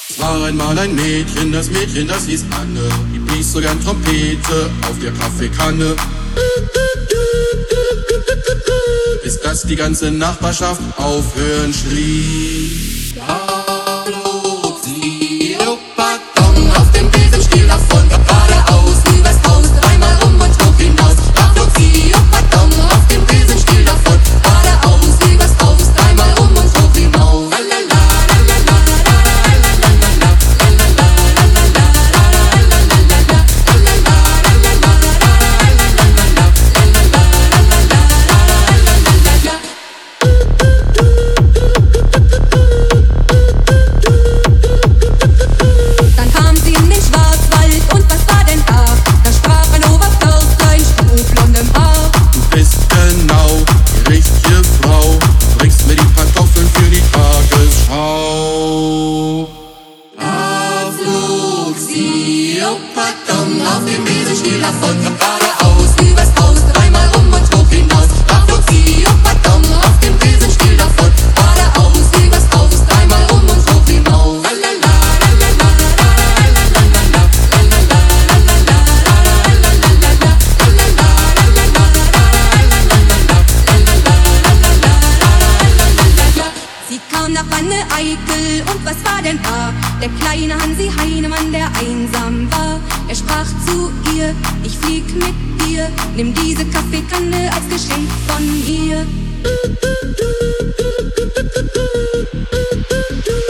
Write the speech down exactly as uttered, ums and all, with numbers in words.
Es war einmal ein Mädchen, das Mädchen, das hieß Anne. Die blies so gern Trompete auf der Kaffeekanne. Bis dass die ganze Nachbarschaft aufhören schrie. Da flog sie, Luftballon auf dem Besenstiel davon, geradeaus übers Haus, dreimal um und hoch hinaus. Da flog sie, Luftballon auf dem Besenstiel davon, geradeaus übers Haus, dreimal um und hoch hinaus. Auf dem Besenstiel davon, geradeaus übers Haus, dreimal um und hoch hinaus. Da flog sie, oh pardon, auf dem Besenstiel davon, geradeaus übers Haus, dreimal um und hoch hinaus. Sie kam nach Wanne-Eickel und was war denn da? Der kleine Hansi Heinemann, der einsam war. Er sprach zu ihr, ich flieg mit dir, nimm diese Kaffeekanne als Geschenk von mir.